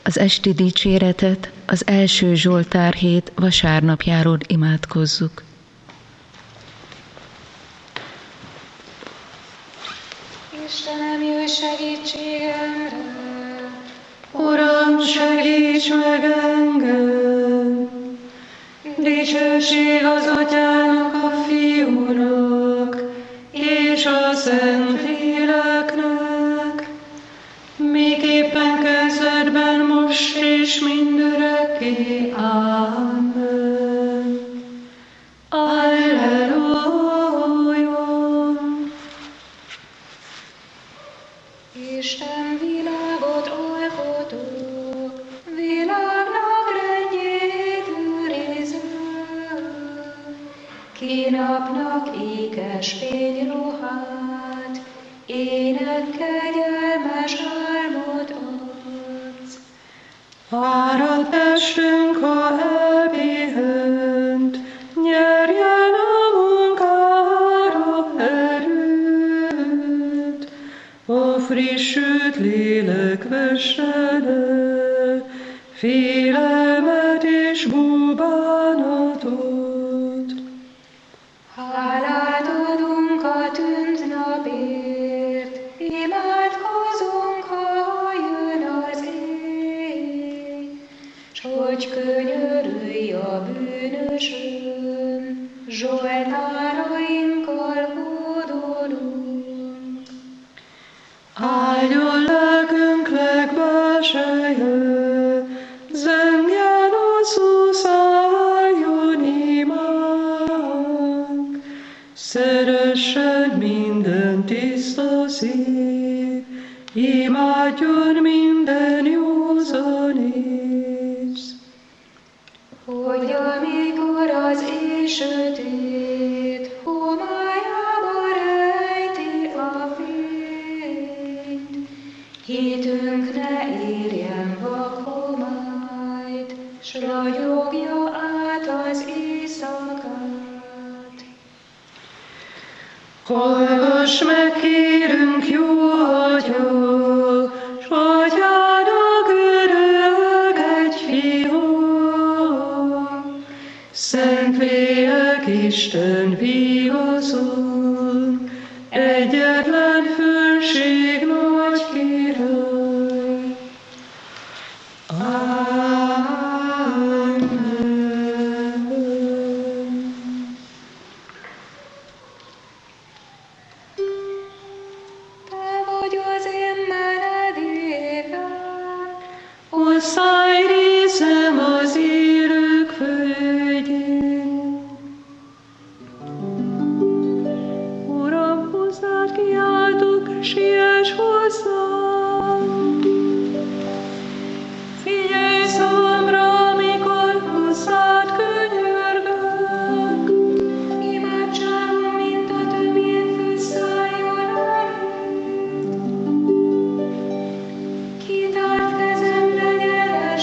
Az esti dicséretet az első Zsoltár hét vasárnapjáról imádkozzuk. Istenem, jöjj segítségemre! Uram, segíts meg engem! Dicsőség az Atyának, a Fiúnak, és a Szentléleknek, miképpen kezdetben, most és mindörökké. Amen. Alleluja! Isten világot alkotó, világnak rendjét őriző, ki napnak ékes fényruhát, ének kegyelmes álmot adsz. Fáradt testünk, ha elpihent, nyerjen a munkára erőt. A frissült lélek vesse le félelmet és búbánatot. Hálát adunk a tűnt napért, imádkozunk, ha jön az éj, s hogy könyörülj a bűnösön, zsoltárainkkal hódolunk. Áldjon lelkünk legbelseje, zengjen a szó, szálljon imánk. Szeressen minden tiszta szív, imádjon minden józan ész. Hogy amikor az éj sötét, homályába rejti a fényt, hitünk ne érjen vakhomályt, s ragyogja át az éjszakát. Hallgass meg, kérünk, jó Atya, s Atyának örök egy fiú. Szentlélek, Isten vigaszol, egyetlen fölség nagy király. Amen. Te vagy az én menedékem, Hozzáj részem az élők földjén. Uram, hozzád kiáltok, siess hozzám. Figyelj szavamra, amikor hozzád könyörgök. imádságom, mint a tömény fűszálljon előtt. Kitárt kezemre nyeres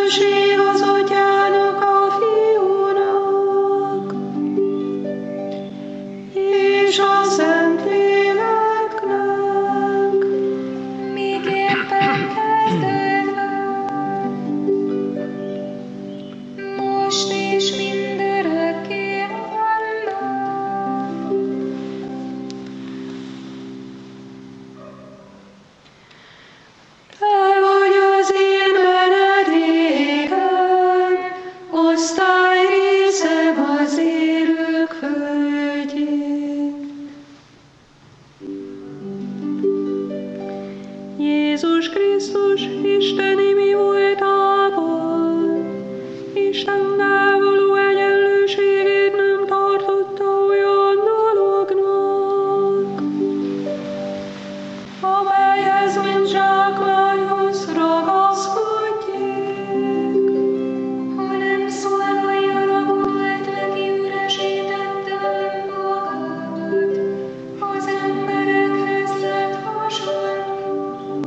Dicsőség az Atyának, a Fiúnak, és a Szentléleknek, miképpen kezdődve, most és mindörökké. Amen. Te vagy az én menedékem, osztályrészem az élők földjén. Jézus Krisztus, Isteni mi voltában, Istennel való egyenlőségét nem tartotta olyan dolognak, amelyhez mint zsákmányhoz ragaszkodjék, Hanem szolgáljanak volt neki üresítette magát, az emberekhez lett hasonló.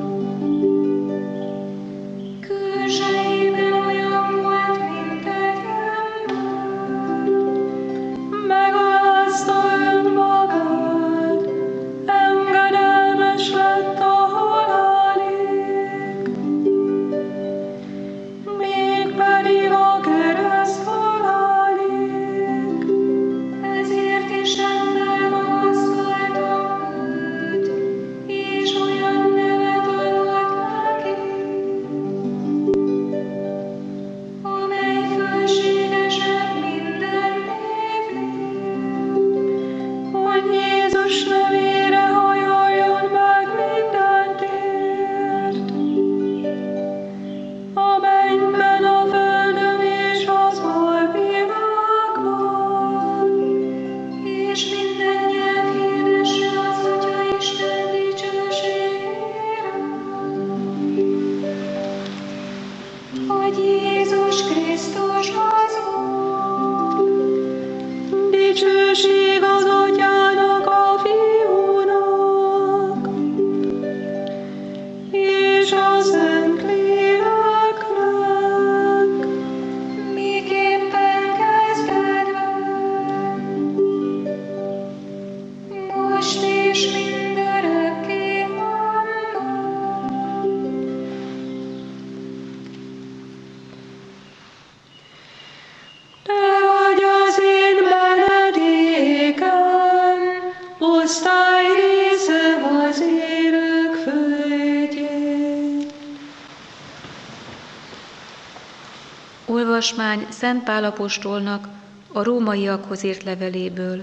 Külsejében olyan volt, mint egy ember, megalázta önmagát, engedelmes lett a halálig, mégpedig a kereszt halálig. ezért is ennél magasztaltam őt, és olyan nevet adott neki, amely fölségesebb minden névnél. Hogy Jézus nevére hajoljon meg minden tért, a mennyben, a földön és az alvilágban. És minden nyelv hirdesse az Atya Isten dicsőségére, hogy Jézus Krisztus az Úr. Dicsőség az Atyának, a Fiúnak, és a Szentléleknek, Miképpen kezdődve, most és mindörökké. Amen. Te vagy az én menedékem, osztályrészem az élők földjén. Olvasmány Szent Pál apostolnak a rómaiakhoz írt leveléből.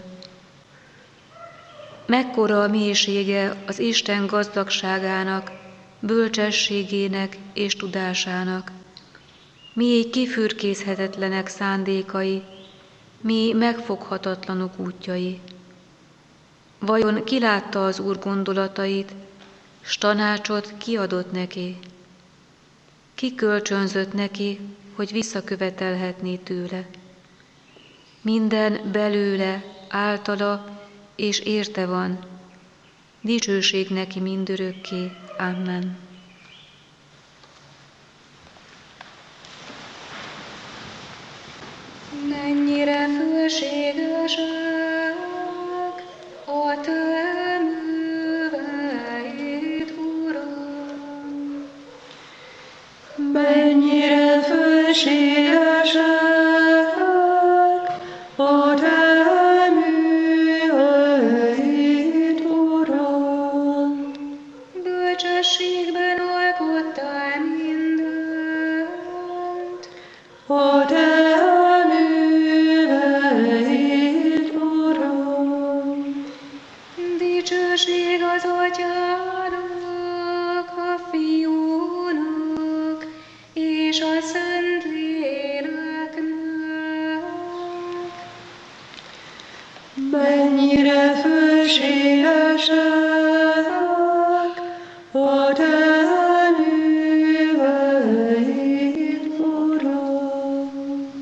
Mekkora a mélysége az Isten gazdagságának, bölcsességének és tudásának, mi kifürkészhetetlenek szándékai, mi megfoghatatlanok útjai. Vajon ki látta az Úr gondolatait, s tanácsot kiadott neki? Ki kölcsönzött neki, hogy visszakövetelhetné tőle? Minden belőle, általa és érte van. Dicsőség neki mindörökké. Amen. Mennyire fölségesek a te műveid, Uram! Mennyire fölségesek a te műveid, Uram! Bölcsességben alkottál mindent, A te műveid, Uram! dicsőség az Atyának, a Fiúnak és a Szentléleknek. Mennyire fölségesek a te műveid, Uram!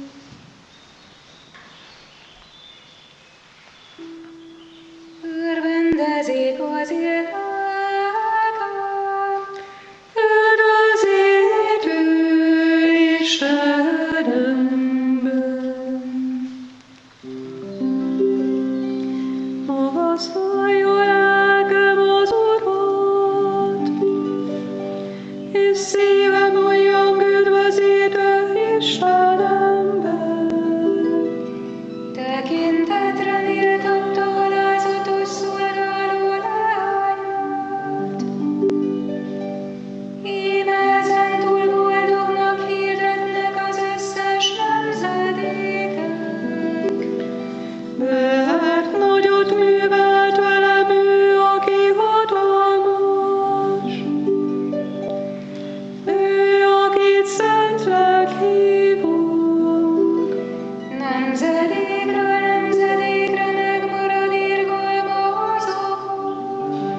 téged hívunk. Nemzedékről nemzedékre megmarad irgalma azokon,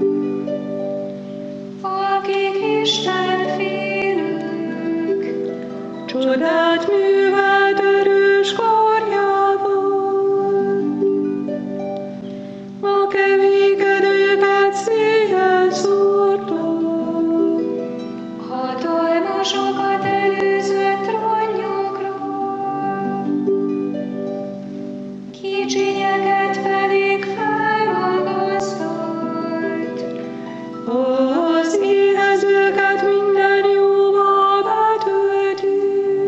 akik Isten félők. Csodát művelt erős karjában, a kevékedőket széjjel szórta. Hatalmasokat előzött ronnyokról, kicsinyeket pedig felmagasztalt. Az éhezőket minden jóval betölti,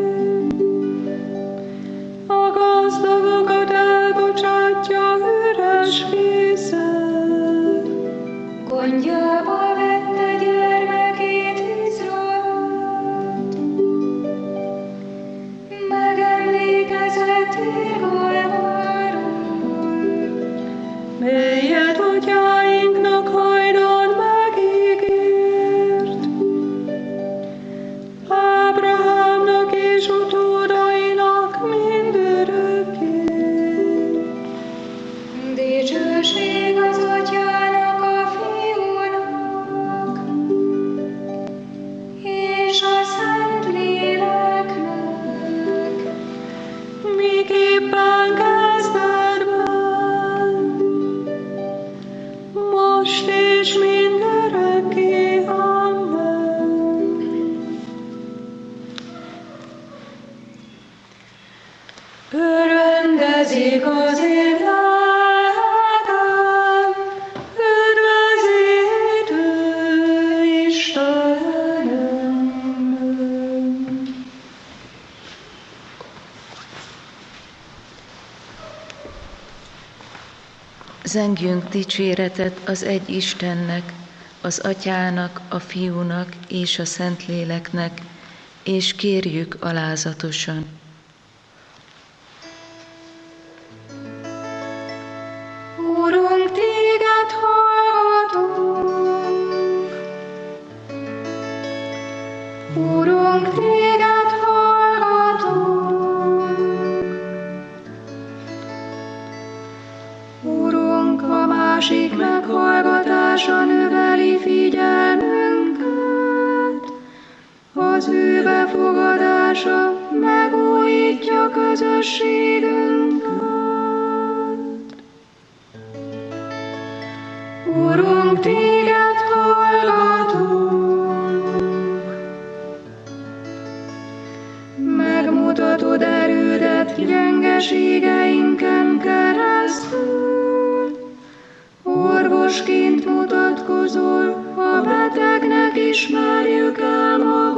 a gazdagokat elbocsátja üres kézzel. Gondjába vette gyermekét Izraelt, megemlékezett irgalmáról, Melyet atyáinknak hajdan megígért, Ábrahámnak és utódainak mindörökké. dicsőség az Atyának, a Fiúnak, és a Szentléleknek, Miképpen kezdetben, most és mindörökké. Amen. Örvendezik az én lelkem, üdvözítő Istenem. Zengjünk dicséretet az egy Istennek, az Atyának, a Fiúnak és a Szentléleknek, és kérjük alázatosan. Urunk, téged hallgatunk. Urunk, téged hallgatunk. Urunk, a másik meghallgatása növeli figyelmünket, az ő befogadása megújítja közösségünket. Urunk, téged hallgatunk. Megmutatod erődet gyengeségeinken keresztül. Orvosként mutatkozol, a betegnek ismerjük el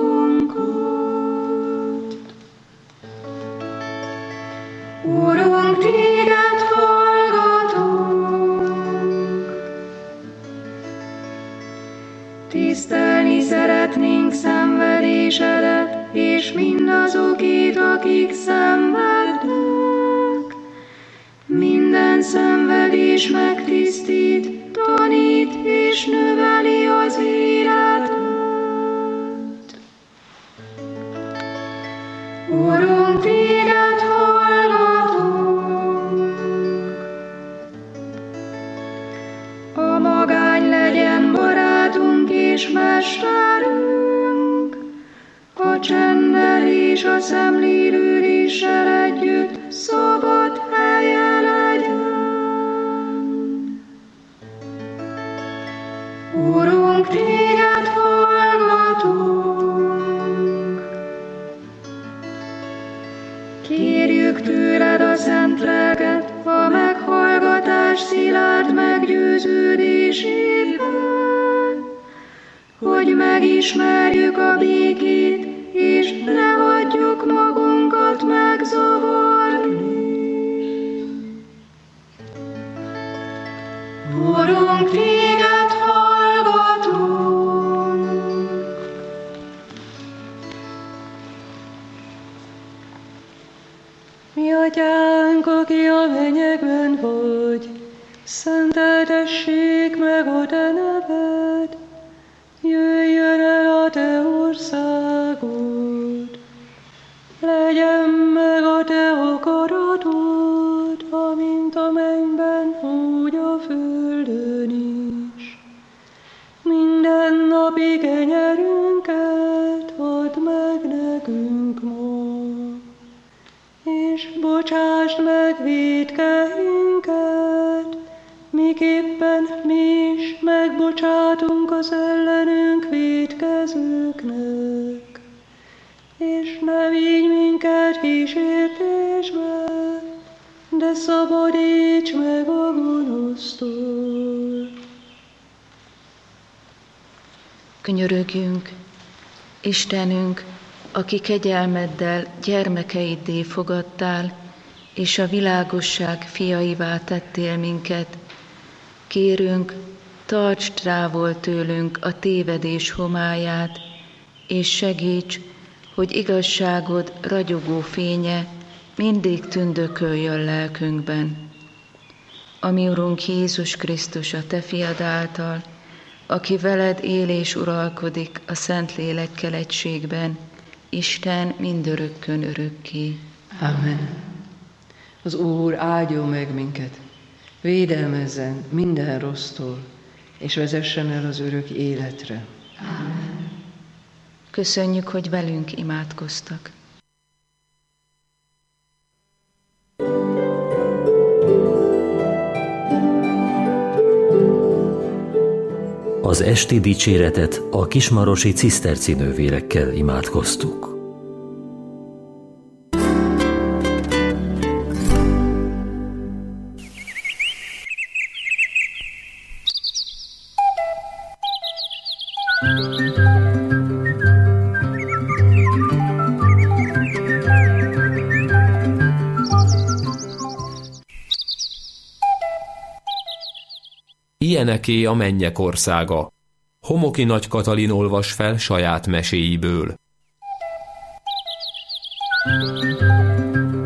magunkat. Urunk, téged hallgatunk. Tisztelni szeretnénk szenvedésedet, és mindazokét, akik szenvednek. Minden szenvedés megtisztít, tanít és növeli az életet. Urunk, téged hallgatunk. A magány legyen barátunk és mesterünk, a csenddel és a szemlélődéssel együtt szabad helye legyen. Urunk, téged hallgatunk. Kérjük tőled a szent lelket, a meghallgatás szilárd meggyőződésében, hogy megismerjük a békét, és ne hagyjuk magunkat megzavarni. Urunk, téged hallgatunk. Mi atyánk, aki a mennyekben vagy, szenteltessék meg a te neved, jöjjön el a te országod, és bocsásd meg vétkeinket, miképpen mi is megbocsátunk az ellenünk vétkezőknek. És ne vigy minket kísértésbe, de szabadíts meg a gonosztól. Könyörögjünk, Istenünk, aki kegyelmeddel gyermekeiddé fogadtál, és a világosság fiaivá tettél minket. Kérünk, tartsd távol tőlünk a tévedés homályát, és segíts, hogy igazságod ragyogó fénye mindig tündököljön lelkünkben. Ami Urunk Jézus Krisztus a Te fiad által, aki veled él és uralkodik a Szentlélekkel egységben, Isten mindörökkön örökké. Amen. Az Úr áldjon meg minket, védelmezzen minden rossztól, és vezessen el az örök életre. Amen. Köszönjük, hogy velünk imádkoztak. Az esti dicséretet a kismarosi ciszterci nővérekkel imádkoztuk. Ilyeneké a mennyek országa. Homoki Nagy Katalin olvas fel saját meséiből.